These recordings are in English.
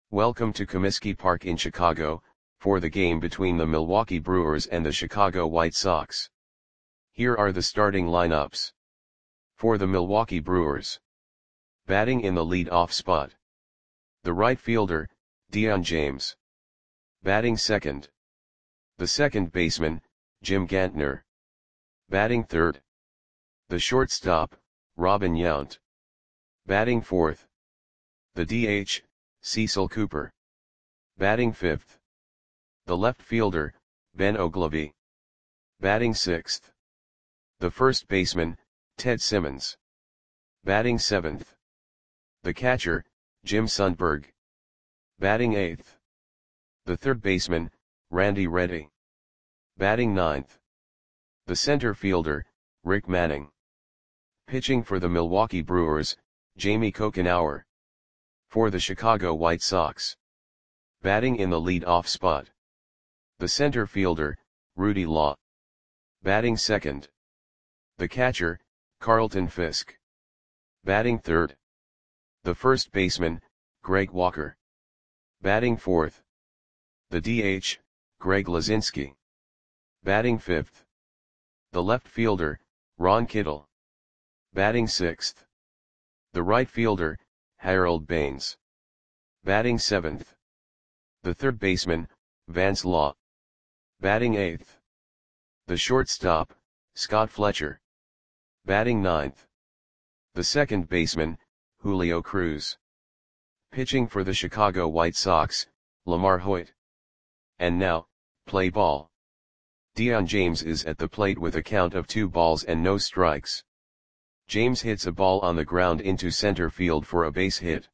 Welcome to Comiskey Park in Chicago, for the game between the Milwaukee Brewers and the Chicago White Sox. Here are the starting lineups. For the Milwaukee Brewers. Batting in the lead-off spot. The right fielder, Dion James. Batting second. The second baseman, Jim Gantner. Batting third. The shortstop, Robin Yount. Batting fourth. The DH, Cecil Cooper. Batting fifth. The left fielder, Ben Oglivie. Batting sixth. The first baseman, Ted Simmons. Batting seventh. The catcher, Jim Sundberg. Batting eighth. The third baseman, Randy Reddy. Batting ninth. The center fielder, Rick Manning. Pitching for the Milwaukee Brewers, Jamie Kokenauer. For the Chicago White Sox. Batting in the lead-off spot. The center fielder, Rudy Law. Batting second. The catcher, Carlton Fisk. Batting third. The first baseman, Greg Walker. Batting fourth. The DH, Greg Lazinski. Batting fifth. The left fielder, Ron Kittle. Batting sixth. The right fielder, Harold Baines. Batting seventh. The third baseman, Vance Law. Batting eighth. The shortstop, Scott Fletcher. Batting ninth. The second baseman, Julio Cruz. Pitching for the Chicago White Sox, Lamar Hoyt. And now, play ball. Dion James is at the plate with a count of 2 balls and no strikes. James hits a ball on the ground into center field for a base hit.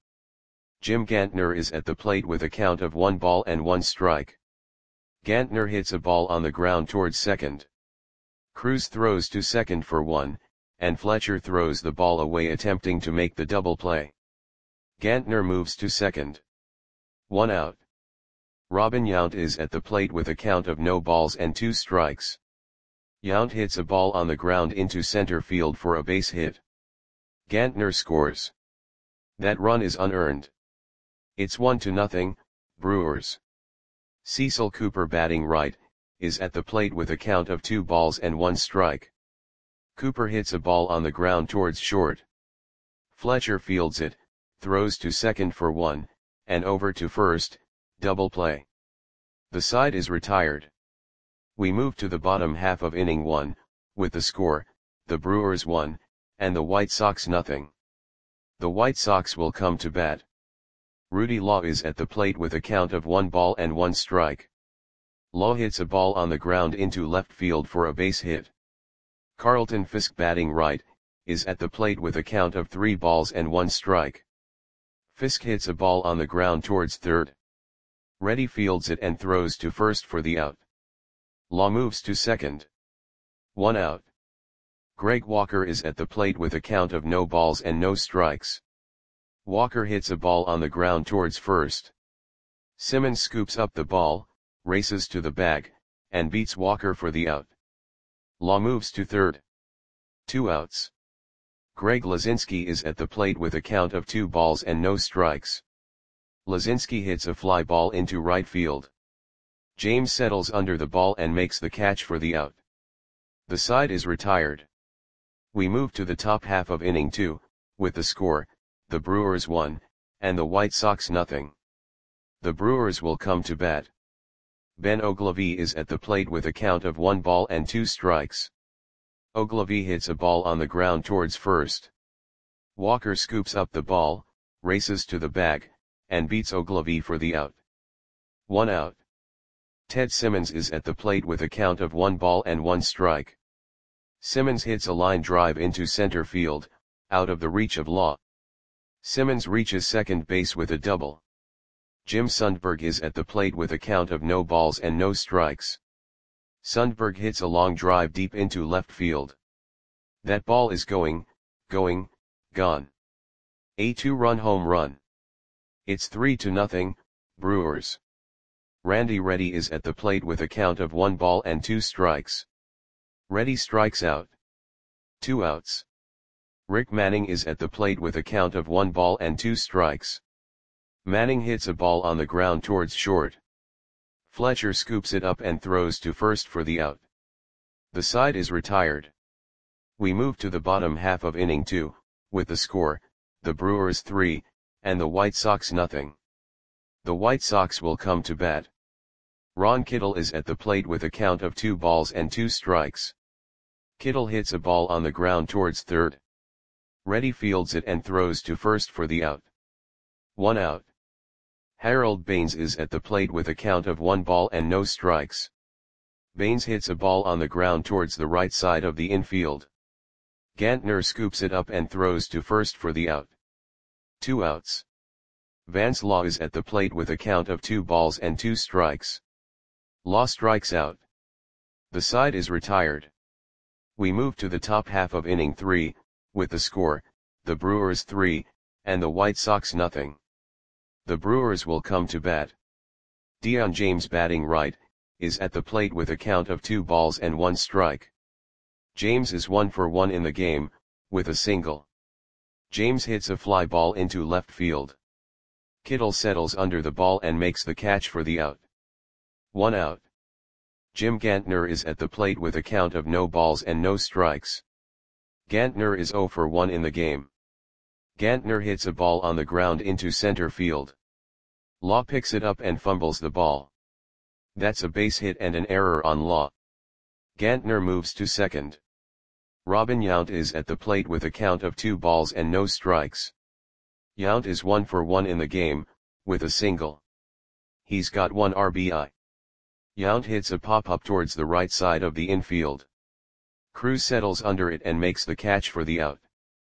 Jim Gantner is at the plate with a count of 1 ball and 1 strike. Gantner hits a ball on the ground towards second. Cruz throws to second for 1, and Fletcher throws the ball away attempting to make the double play. Gantner moves to second. 1 out. Robin Yount is at the plate with a count of no balls and 2 strikes. Yount hits a ball on the ground into center field for a base hit. Gantner scores. That run is unearned. It's 1-0, Brewers. Cecil Cooper batting right, is at the plate with a count of 2 balls and 1 strike. Cooper hits a ball on the ground towards short. Fletcher fields it, throws to second for 1, and over to first, double play. The side is retired. We move to the bottom half of inning 1, with the score, the Brewers 1, and the White Sox 0. The White Sox will come to bat. Rudy Law is at the plate with a count of 1 ball and 1 strike. Law hits a ball on the ground into left field for a base hit. Carlton Fisk batting right, is at the plate with a count of 3 balls and 1 strike. Fisk hits a ball on the ground towards third. Reddy fields it and throws to first for the out. Law moves to second. 1 out. Greg Walker is at the plate with a count of no balls and no strikes. Walker hits a ball on the ground towards first. Simmons scoops up the ball, races to the bag, and beats Walker for the out. Law moves to third. 2 outs. Greg Lazinski is at the plate with a count of 2 balls and no strikes. Lazinski hits a fly ball into right field. James settles under the ball and makes the catch for the out. The side is retired. We move to the top half of inning 2, with the score, the Brewers 1, and the White Sox 0. The Brewers will come to bat. Ben Oglivie is at the plate with a count of 1 ball and 2 strikes. Oglivie hits a ball on the ground towards first. Walker scoops up the ball, races to the bag, and beats Oglivie for the out. 1 out. Ted Simmons is at the plate with a count of 1 ball and 1 strike. Simmons hits a line drive into center field, out of the reach of Law. Simmons reaches second base with a double. Jim Sundberg is at the plate with a count of no balls and no strikes. Sundberg hits a long drive deep into left field. That ball is gone. A 2-run home run. It's 3-0, Brewers. Randy Reddy is at the plate with a count of 1 ball and 2 strikes. Reddy strikes out. 2 outs. Rick Manning is at the plate with a count of 1 ball and 2 strikes. Manning hits a ball on the ground towards short. Fletcher scoops it up and throws to first for the out. The side is retired. We move to the bottom half of inning 2, with the score, the Brewers 3, and the White Sox nothing. The White Sox will come to bat. Ron Kittle is at the plate with a count of 2 balls and 2 strikes. Kittle hits a ball on the ground towards third. Reddy fields it and throws to first for the out. 1 out. Harold Baines is at the plate with a count of 1 ball and no strikes. Baines hits a ball on the ground towards the right side of the infield. Gantner scoops it up and throws to first for the out. 2 outs. Vance Law is at the plate with a count of 2 balls and 2 strikes. Law strikes out. The side is retired. We move to the top half of inning 3, with the score, the Brewers 3, and the White Sox nothing. The Brewers will come to bat. Dion James batting right, is at the plate with a count of 2 balls and 1 strike. James is 1 for 1 in the game, with a single. James hits a fly ball into left field. Kittle settles under the ball and makes the catch for the out. 1 out. Jim Gantner is at the plate with a count of no balls and no strikes. Gantner is 0 for 1 in the game. Gantner hits a ball on the ground into center field. Law picks it up and fumbles the ball. That's a base hit and an error on Law. Gantner moves to second. Robin Yount is at the plate with a count of 2 balls and no strikes. Yount is 1 for 1 in the game, with a single. He's got 1 RBI. Yount hits a pop-up towards the right side of the infield. Cruz settles under it and makes the catch for the out.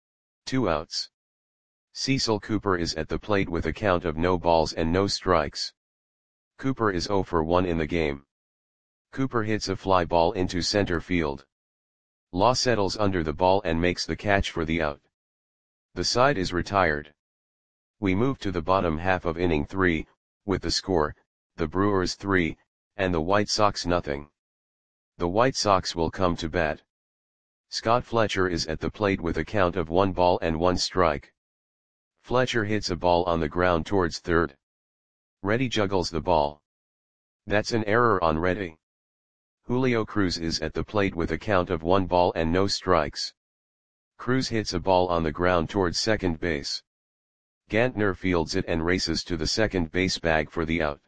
2 outs. Cecil Cooper is at the plate with a count of no balls and no strikes. Cooper is 0 for 1 in the game. Cooper hits a fly ball into center field. Law settles under the ball and makes the catch for the out. The side is retired. We move to the bottom half of inning 3, with the score, the Brewers 3, and the White Sox nothing. The White Sox will come to bat. Scott Fletcher is at the plate with a count of 1 ball and 1 strike. Fletcher hits a ball on the ground towards third. Reddy juggles the ball. That's an error on Reddy. Julio Cruz is at the plate with a count of 1 ball and no strikes. Cruz hits a ball on the ground towards second base. Gantner fields it and races to the second base bag for the out.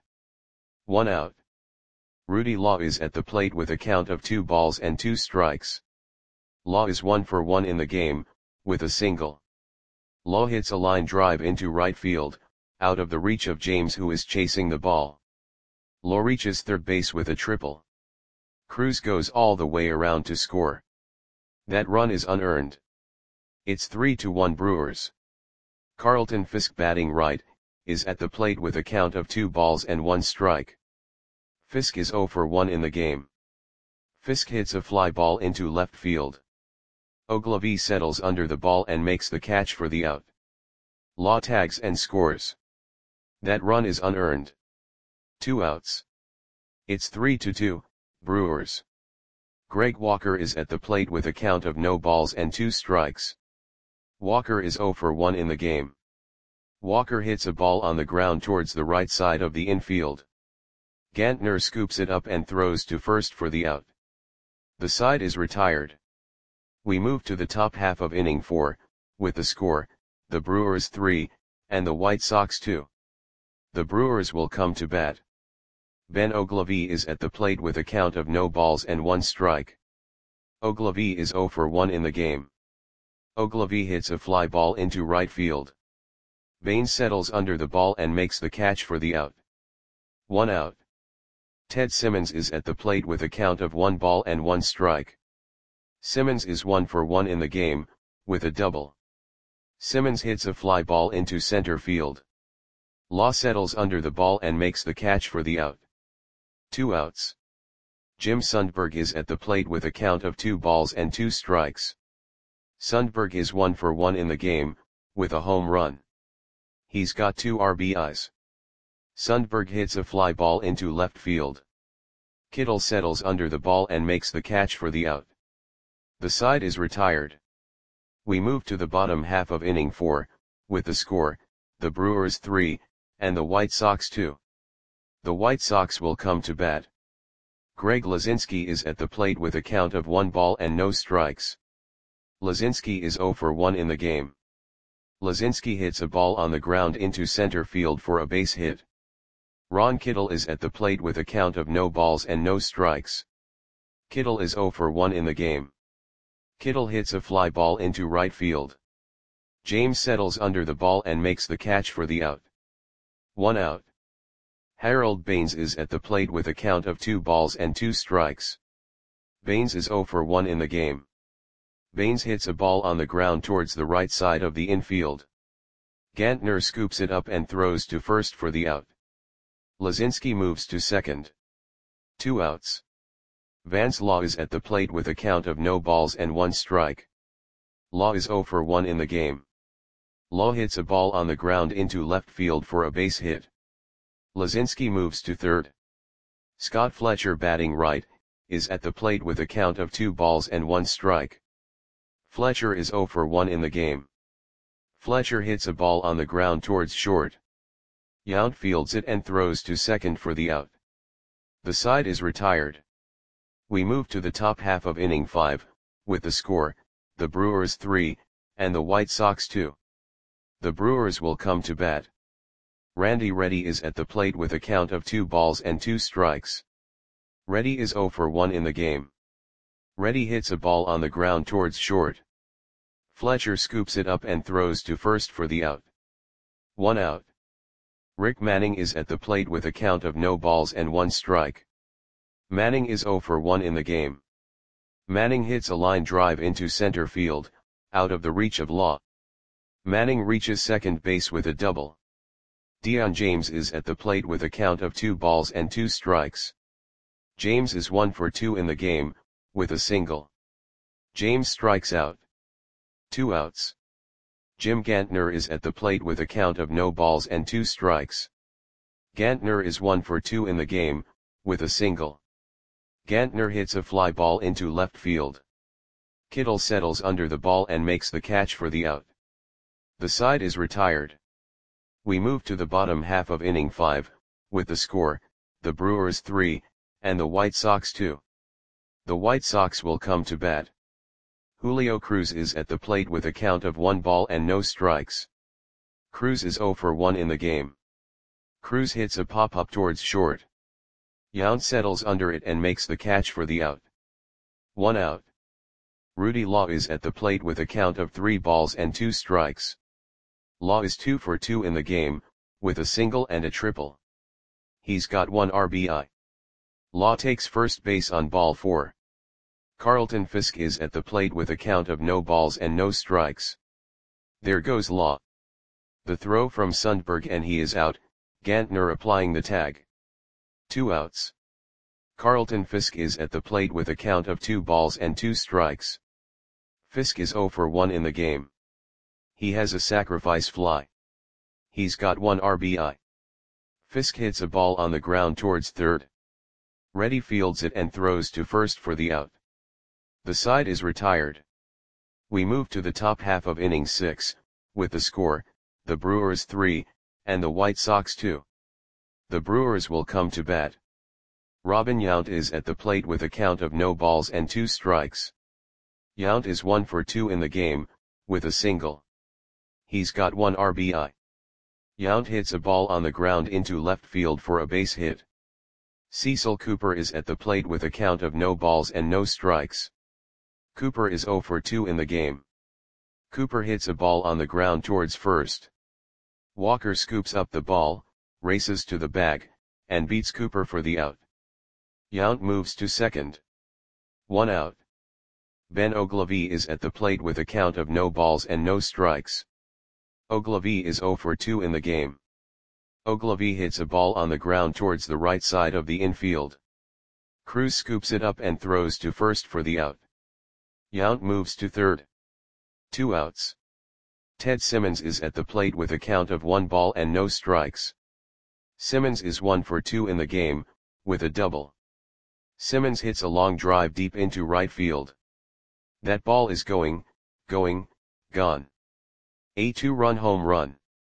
1 out. Rudy Law is at the plate with a count of 2 balls and 2 strikes. Law is 1 for 1 in the game, with a single. Law hits a line drive into right field, out of the reach of James who is chasing the ball. Law reaches third base with a triple. Cruz goes all the way around to score. That run is unearned. It's 3-1 Brewers. Carlton Fisk batting right, is at the plate with a count of 2 balls and 1 strike. Fisk is 0 for 1 in the game. Fisk hits a fly ball into left field. Ogilvie settles under the ball and makes the catch for the out. Law tags and scores. That run is unearned. 2 outs. It's 3-2, Brewers. Greg Walker is at the plate with a count of no balls and 2 strikes. Walker is 0 for 1 in the game. Walker hits a ball on the ground towards the right side of the infield. Gantner scoops it up and throws to first for the out. The side is retired. We move to the top half of inning 4, with the score, the Brewers 3, and the White Sox 2. The Brewers will come to bat. Ben Ogilvie is at the plate with a count of no balls and 1 strike. Ogilvie is 0 for 1 in the game. Ogilvie hits a fly ball into right field. Baines settles under the ball and makes the catch for the out. 1 out. Ted Simmons is at the plate with a count of 1 ball and 1 strike. Simmons is 1 for 1 in the game, with a double. Simmons hits a fly ball into center field. Law settles under the ball and makes the catch for the out. 2 outs. Jim Sundberg is at the plate with a count of 2 balls and 2 strikes. Sundberg is 1 for 1 in the game, with a home run. He's got 2 RBIs. Sundberg hits a fly ball into left field. Kittle settles under the ball and makes the catch for the out. The side is retired. We move to the bottom half of inning 4, with the score, the Brewers 3, and the White Sox too. The White Sox will come to bat. Greg Luzinski is at the plate with a count of 1 ball and no strikes. Luzinski is 0 for 1 in the game. Luzinski hits a ball on the ground into center field for a base hit. Ron Kittle is at the plate with a count of no balls and no strikes. Kittle is 0 for 1 in the game. Kittle hits a fly ball into right field. James settles under the ball and makes the catch for the out. 1 out. Harold Baines is at the plate with a count of 2 balls and 2 strikes. Baines is 0 for 1 in the game. Baines hits a ball on the ground towards the right side of the infield. Gantner scoops it up and throws to first for the out. Luzinski moves to second. 2 outs. Vance Law is at the plate with a count of no balls and 1 strike. Law is 0 for 1 in the game. Law hits a ball on the ground into left field for a base hit. Luzinski moves to third. Scott Fletcher, batting right, is at the plate with a count of 2 balls and 1 strike. Fletcher is 0 for 1 in the game. Fletcher hits a ball on the ground towards short. Yount fields it and throws to second for the out. The side is retired. We move to the top half of inning 5, with the score, the Brewers 3, and the White Sox 2. The Brewers will come to bat. Randy Reddy is at the plate with a count of 2 balls and 2 strikes. Reddy is 0 for 1 in the game. Reddy hits a ball on the ground towards short. Fletcher scoops it up and throws to first for the out. 1 out. Rick Manning is at the plate with a count of no balls and 1 strike. Manning is 0 for 1 in the game. Manning hits a line drive into center field, out of the reach of Law. Manning reaches second base with a double. Dion James is at the plate with a count of 2 balls and 2 strikes. James is 1 for 2 in the game, with a single. James strikes out. 2 outs. Jim Gantner is at the plate with a count of no balls and 2 strikes. Gantner is 1 for 2 in the game, with a single. Gantner hits a fly ball into left field. Kittle settles under the ball and makes the catch for the out. The side is retired. We move to the bottom half of inning 5, with the score, the Brewers 3, and the White Sox 2. The White Sox will come to bat. Julio Cruz is at the plate with a count of 1 ball and no strikes. Cruz is 0 for 1 in the game. Cruz hits a pop-up towards short. Yount settles under it and makes the catch for the out. 1 out. Rudy Law is at the plate with a count of 3 balls and 2 strikes. Law is 2 for 2 in the game, with a single and a triple. He's got 1 RBI. Law takes first base on ball 4. Carlton Fisk is at the plate with a count of no balls and no strikes. There goes Law. The throw from Sundberg and he is out, Gantner applying the tag. 2 outs. Carlton Fisk is at the plate with a count of 2 balls and 2 strikes. Fisk is 0 for 1 in the game. He has a sacrifice fly. He's got 1 RBI. Fisk hits a ball on the ground towards third. Reddy fields it and throws to first for the out. The side is retired. We move to the top half of inning 6, with the score, the Brewers 3, and the White Sox 2. The Brewers will come to bat. Robin Yount is at the plate with a count of no balls and 2 strikes. Yount is 1 for 2 in the game, with a single. He's got 1 RBI. Yount hits a ball on the ground into left field for a base hit. Cecil Cooper is at the plate with a count of no balls and no strikes. Cooper is 0 for 2 in the game. Cooper hits a ball on the ground towards first. Walker scoops up the ball, races to the bag, and beats Cooper for the out. Yount moves to second. 1 out. Ben Ogilvie is at the plate with a count of no balls and no strikes. Ogilvie is 0 for 2 in the game. Ogilvie hits a ball on the ground towards the right side of the infield. Cruz scoops it up and throws to first for the out. Yount moves to third. 2 outs. Ted Simmons is at the plate with a count of 1 ball and no strikes. Simmons is 1 for 2 in the game, with a double. Simmons hits a long drive deep into right field. That ball is gone. A 2-run home run.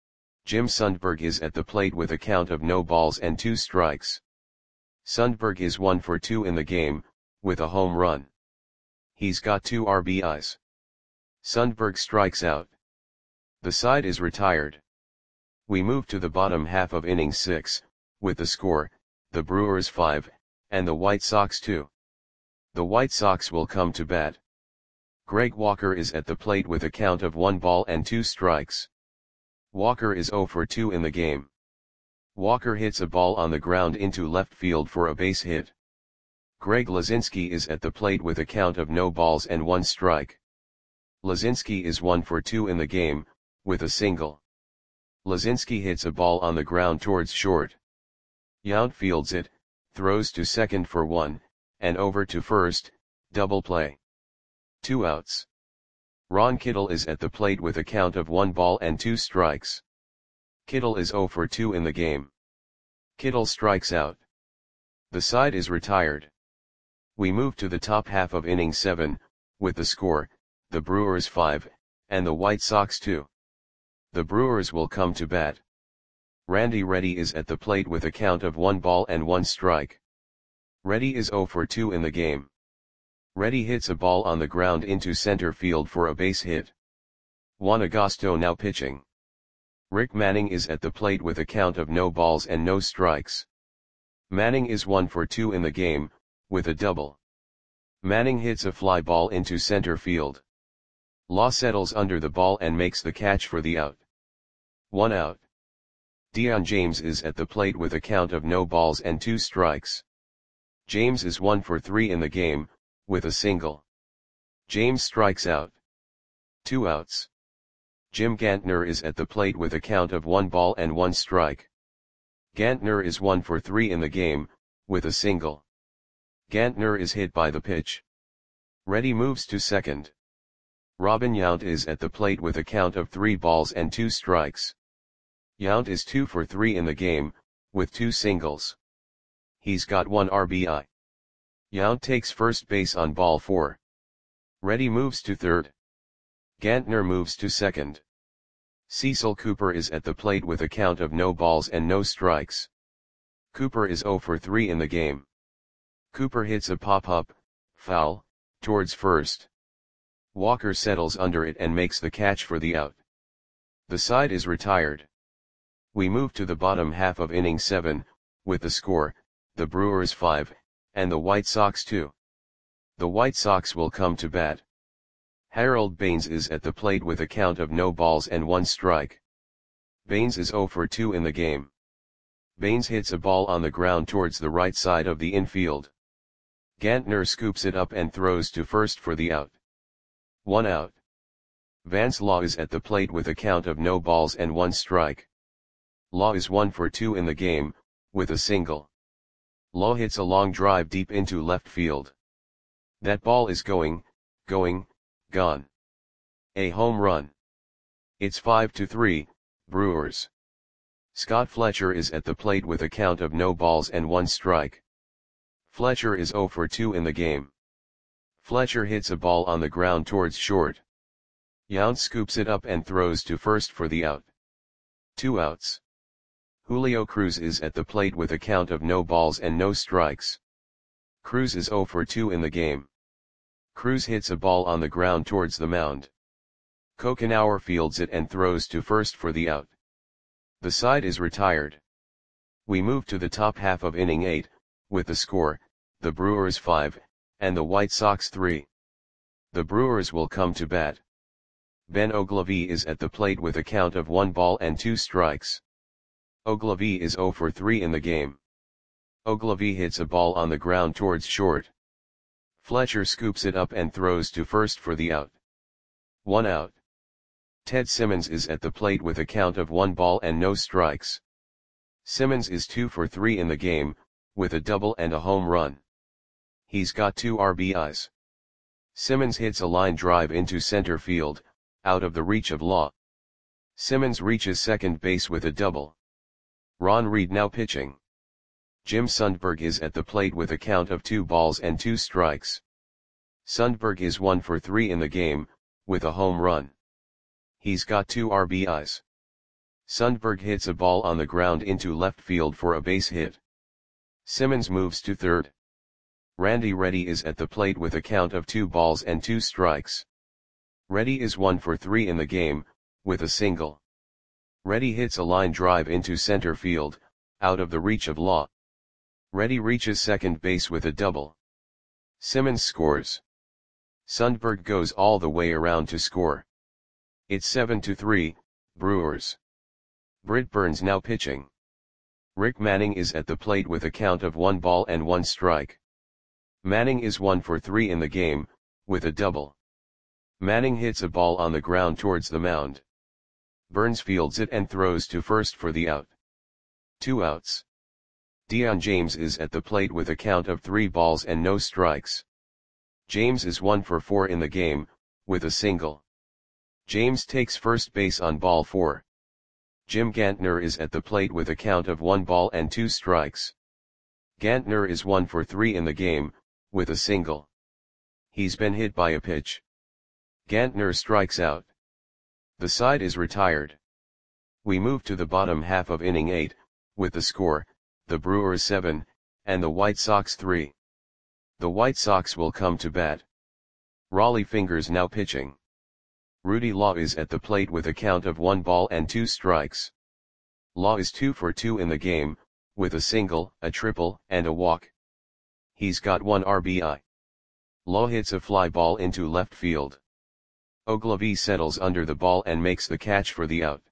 Jim Sundberg is at the plate with a count of no balls and 2 strikes. Sundberg is 1 for 2 in the game, with a home run. He's got 2 RBIs. Sundberg strikes out. The side is retired. We move to the bottom half of inning 6, with the score, the Brewers 5, and the White Sox 2. The White Sox will come to bat. Greg Walker is at the plate with a count of 1 ball and 2 strikes. Walker is 0 for 2 in the game. Walker hits a ball on the ground into left field for a base hit. Greg Lazinski is at the plate with a count of no balls and 1 strike. Lazinski is 1 for 2 in the game, with a single. Lazinski hits a ball on the ground towards short. Yount fields it, throws to second for 1, and over to first, double play. 2 outs. Ron Kittle is at the plate with a count of 1 ball and 2 strikes. Kittle is 0 for 2 in the game. Kittle strikes out. The side is retired. We move to the top half of inning 7, with the score, the Brewers 5, and the White Sox 2. The Brewers will come to bat. Randy Reddy is at the plate with a count of 1 ball and 1 strike. Reddy is 0 for 2 in the game. Reddy hits a ball on the ground into center field for a base hit. Juan Agosto now pitching. Rick Manning is at the plate with a count of no balls and no strikes. Manning is 1 for 2 in the game, with a double. Manning hits a fly ball into center field. Law settles under the ball and makes the catch for the out. 1 out. Dion James is at the plate with a count of no balls and 2 strikes. James is 1 for 3 in the game, with a single. James strikes out. 2 outs. Jim Gantner is at the plate with a count of 1 ball and 1 strike. Gantner is 1 for 3 in the game, with a single. Gantner is hit by the pitch. Reddy moves to second. Robin Yount is at the plate with a count of 3 balls and 2 strikes. Yount is 2 for 3 in the game, with 2 singles. He's got 1 RBI. Yount takes first base on ball 4. Reddy moves to third. Gantner moves to second. Cecil Cooper is at the plate with a count of no balls and no strikes. Cooper is 0 for 3 in the game. Cooper hits a pop-up, foul, towards first. Walker settles under it and makes the catch for the out. The side is retired. We move to the bottom half of inning 7, with the score, the Brewers 5, and the White Sox 2. The White Sox will come to bat. Harold Baines is at the plate with a count of no balls and 1 strike. Baines is 0 for 2 in the game. Baines hits a ball on the ground towards the right side of the infield. Gantner scoops it up and throws to first for the out. 1 out. Vance Law is at the plate with a count of no balls and 1 strike. Law is 1 for 2 in the game, with a single. Law hits a long drive deep into left field. That ball is gone. A home run. It's 5-3, Brewers. Scott Fletcher is at the plate with a count of no balls and 1 strike. Fletcher is 0 for 2 in the game. Fletcher hits a ball on the ground towards short. Yount scoops it up and throws to first for the out. 2 outs. Julio Cruz is at the plate with a count of no balls and no strikes. Cruz is 0 for 2 in the game. Cruz hits a ball on the ground towards the mound. Kokenauer fields it and throws to first for the out. The side is retired. We move to the top half of inning 8, with the score, the Brewers 5, and the White Sox 3. The Brewers will come to bat. Ben Oglivie is at the plate with a count of 1 ball and 2 strikes. Oglivie is 0 for 3 in the game. Oglivie hits a ball on the ground towards short. Fletcher scoops it up and throws to first for the out. 1 out. Ted Simmons is at the plate with a count of 1 ball and no strikes. Simmons is 2 for 3 in the game, with a double and a home run. He's got 2 RBIs. Simmons hits a line drive into center field, out of the reach of Law. Simmons reaches second base with a double. Ron Reed now pitching. Jim Sundberg is at the plate with a count of 2 balls and 2 strikes. Sundberg is 1 for 3 in the game, with a home run. He's got 2 RBIs. Sundberg hits a ball on the ground into left field for a base hit. Simmons moves to third. Randy Reddy is at the plate with a count of 2 balls and 2 strikes. Reddy is 1 for 3 in the game, with a single. Reddy hits a line drive into center field, out of the reach of Law. Reddy reaches second base with a double. Simmons scores. Sundberg goes all the way around to score. It's 7-3, Brewers. Britt Burns now pitching. Rick Manning is at the plate with a count of 1 ball and 1 strike. Manning is 1 for 3 in the game, with a double. Manning hits a ball on the ground towards the mound. Burns fields it and throws to first for the out. 2 outs. Dion James is at the plate with a count of 3 balls and no strikes. James is 1 for 4 in the game, with a single. James takes first base on ball 4. Jim Gantner is at the plate with a count of 1 ball and 2 strikes. Gantner is 1 for 3 in the game, with a single. He's been hit by a pitch. Gantner strikes out. The side is retired. We move to the bottom half of inning 8, with the score, the Brewers 7, and the White Sox 3. The White Sox will come to bat. Rollie Fingers now pitching. Rudy Law is at the plate with a count of 1 ball and 2 strikes. Law is 2 for 2 in the game, with a single, a triple, and a walk. He's got 1 RBI. Law hits a fly ball into left field. Ogilvy settles under the ball and makes the catch for the out.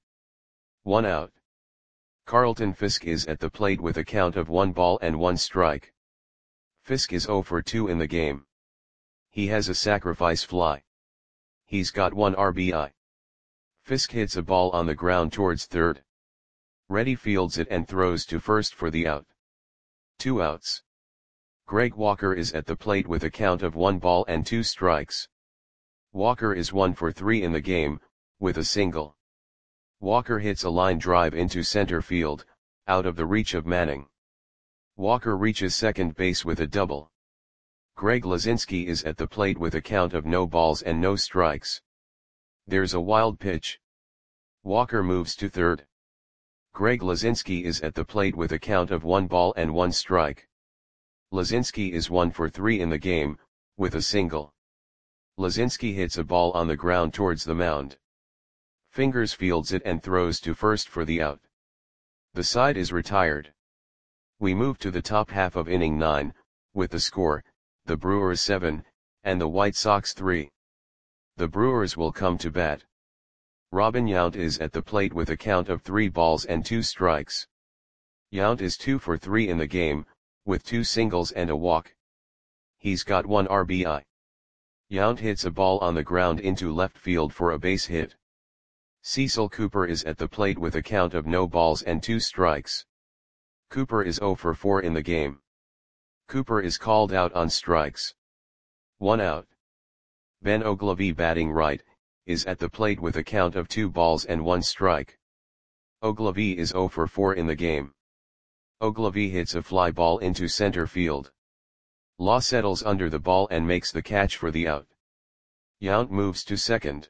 1 out. Carlton Fisk is at the plate with a count of 1 ball and 1 strike. Fisk is 0 for 2 in the game. He has a sacrifice fly. He's got 1 RBI. Fisk hits a ball on the ground towards third. Reddy fields it and throws to first for the out. 2 outs. Greg Walker is at the plate with a count of 1 ball and 2 strikes. Walker is 1 for 3 in the game, with a single. Walker hits a line drive into center field, out of the reach of Manning. Walker reaches second base with a double. Greg Lazinski is at the plate with a count of no balls and no strikes. There's a wild pitch. Walker moves to third. Greg Lazinski is at the plate with a count of 1 ball and 1 strike. Lazinski is 1 for 3 in the game, with a single. Lazinski hits a ball on the ground towards the mound. Fingers fields it and throws to first for the out. The side is retired. We move to the top half of inning 9, with the score, the Brewers 7, and the White Sox 3. The Brewers will come to bat. Robin Yount is at the plate with a count of 3 balls and 2 strikes. Yount is 2 for 3 in the game, with 2 singles and a walk. He's got 1 RBI. Yount hits a ball on the ground into left field for a base hit. Cecil Cooper is at the plate with a count of no balls and 2 strikes. Cooper is 0 for 4 in the game. Cooper is called out on strikes. 1 out. Ben Ogilvy, batting right, is at the plate with a count of 2 balls and 1 strike. Ogilvy is 0 for 4 in the game. Ogilvy hits a fly ball into center field. Law settles under the ball and makes the catch for the out. Yount moves to second.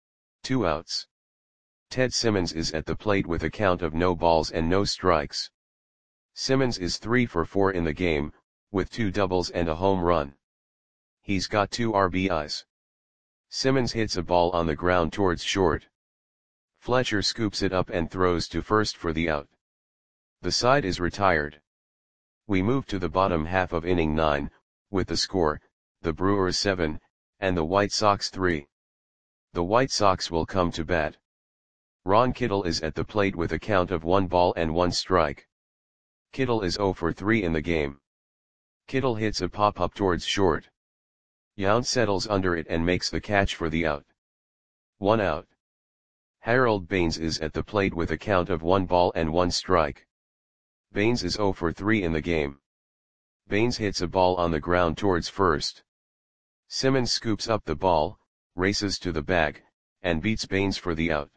2 outs. Ted Simmons is at the plate with a count of no balls and no strikes. Simmons is 3 for 4 in the game, with 2 doubles and a home run. He's got 2 RBIs. Simmons hits a ball on the ground towards short. Fletcher scoops it up and throws to first for the out. The side is retired. We move to the bottom half of inning 9, with the score, the Brewers 7, and the White Sox 3. The White Sox will come to bat. Ron Kittle is at the plate with a count of 1 ball and 1 strike. Kittle is 0 for 3 in the game. Kittle hits a pop-up towards short. Yount settles under it and makes the catch for the out. 1 out. Harold Baines is at the plate with a count of 1 ball and 1 strike. Baines is 0 for 3 in the game. Baines hits a ball on the ground towards first. Simmons scoops up the ball, races to the bag, and beats Baines for the out.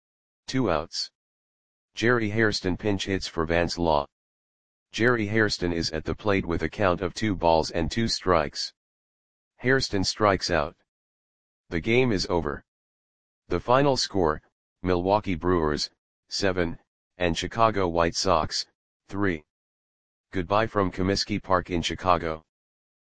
2 outs. Jerry Hairston pinch hits for Vance Law. Jerry Hairston is at the plate with a count of 2 balls and 2 strikes. Hairston strikes out. The game is over. The final score, Milwaukee Brewers, 7, and Chicago White Sox, 3. Goodbye from Comiskey Park in Chicago.